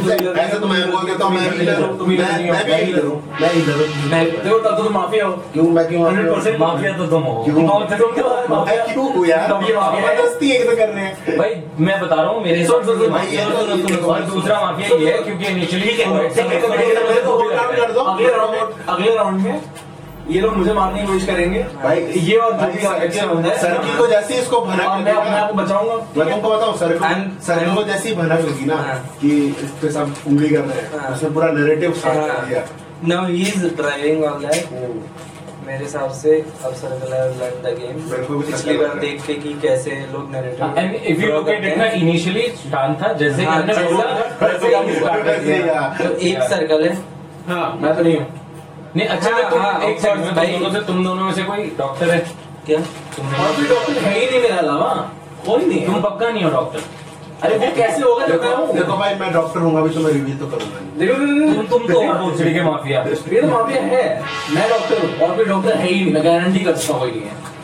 ऐसे तो मैं बोल देता हूँ मैं इधर हूँ। देखो तब तो तुम माफिया हो। क्यों मैं क्यों 100% माफिया तो तुम हो। क्यों? तुम क्यों हो यार? ये माफिया है। दोस्ती एक तो कर रहे हैं भाई मैं बता रहा हूँ मेरे हिसाब से ये भाई, माफिया ये है। तो- और दूसरा माफिया ये है क्योंकि इनिशियली अगले राउंड में ये लोग मुझे मारने की कोशिश करेंगे भाई। ये और जो भी एक्शन होता है सर्किल को जैसे इसको भनक और मैं अपने आप को बचाऊंगा। मैं तुमको बताऊं सर्किल को जैसी भनक लगी ना कि इस पे सब उंगली कर रहे हैं उसने पूरा नैरेटिव स्टार्ट कर दिया। Now he is driving all that. मेरे हिसाब से अब circle have learn the game. बिल्कुल भी पिछली बार देख के कि कैसे लोग narrative and if you look at it ना इनिशियली स्टार्ट था जैसे कि हमने बोला वैसे ही स्टार्ट कर दिया। तो एक सर्कल है। हाँ मैं तो नहीं हूँ। नहीं अच्छा हाँ, तुम हाँ, एक सेकंड भाई। तुम दोनों में से कोई डॉक्टर है क्या? और भी डॉक्टर है ही नहीं मेरे अलावा कोई नहीं तुम है। पक्का नहीं हो डॉक्टर। अरे वो कैसे होगा जब मैं हूँ? देखो भाई मैं डॉक्टर हूँ अभी तो मैं रिवील तो करूंगा नहीं। देखो तुम तो हो भोसड़ी के माफिया। ये तो माफिया है। मैं डॉक्टर हूँ और भी डॉक्टर है ही नहीं। मैं गारंटी करता हूँ कोई नहीं है।